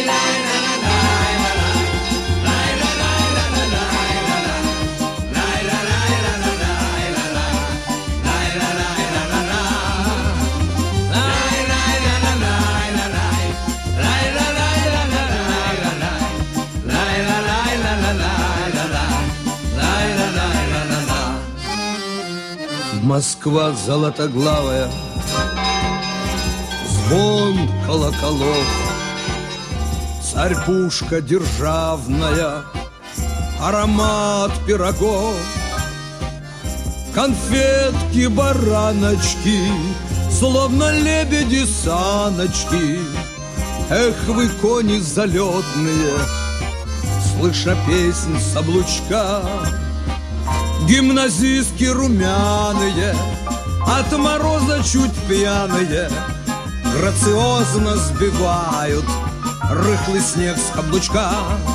Москва золотоглавая, звон колоколов, царь-пушка державная, аромат пирогов, конфетки, бараночки, словно лебеди-саночки. Эх, вы, кони залетные, слыша песнь с облучка, гимназистки румяные, от мороза чуть пьяные, грациозно сбивают рыхлый снег с каблучка.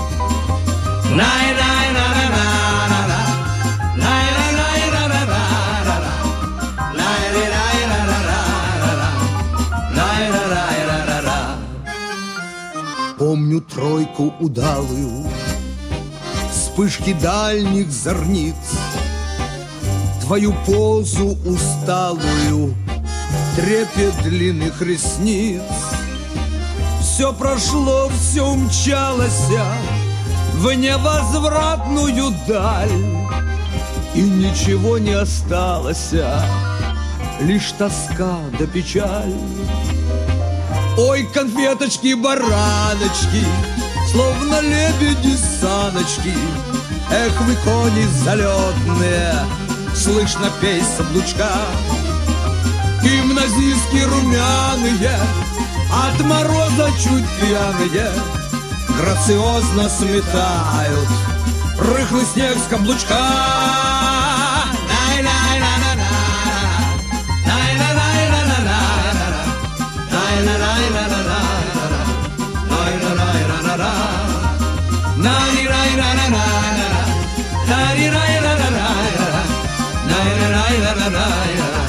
Помню тройку удалую, вспышки дальних зорниц, твою позу усталую, трепет длинных ресниц. Все прошло, все умчалось в невозвратную даль, и ничего не осталось, лишь тоска да печаль. Ой, конфеточки, бараночки, словно лебеди-саночки. Эх, вы, кони залетные, слышно песнь с облучка. Гимназистки румяные, от мороза чуть пьяные, грациозно сметают рыхлый снег с каблучка. La